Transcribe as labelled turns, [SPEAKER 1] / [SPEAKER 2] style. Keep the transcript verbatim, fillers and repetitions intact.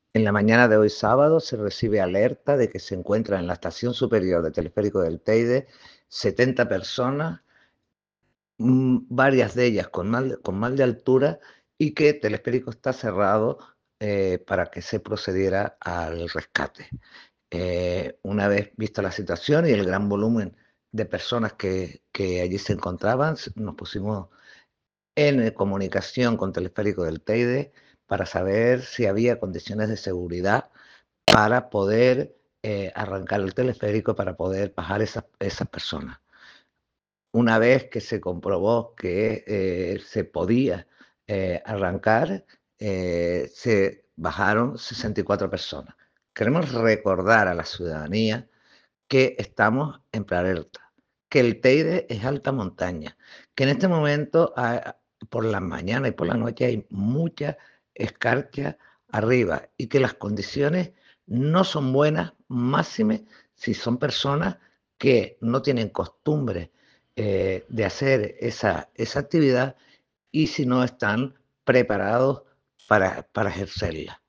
[SPEAKER 1] En la mañana de hoy sábado se recibe alerta de que se encuentran en la estación superior del teleférico del Teide setenta personas, mm, varias de ellas con mal, con mal de altura y que el teleférico está cerrado eh, para que se procediera al rescate. Eh, una vez vista la situación y el gran volumen de personas que, que allí se encontraban, nos pusimos en comunicación con Teleférico del Teide para saber si había condiciones de seguridad para poder eh, arrancar el teleférico, para poder bajar esas, esas personas. Una vez que se comprobó que eh, se podía eh, arrancar, eh, se bajaron sesenta y cuatro personas. Queremos recordar a la ciudadanía que estamos en prealerta, que el Teide es alta montaña, que en este momento a, por la mañana y por la noche hay mucha escarcha arriba y que las condiciones no son buenas, máxime si son personas que no tienen costumbre eh, de hacer esa, esa actividad y si no están preparados para, para ejercerla.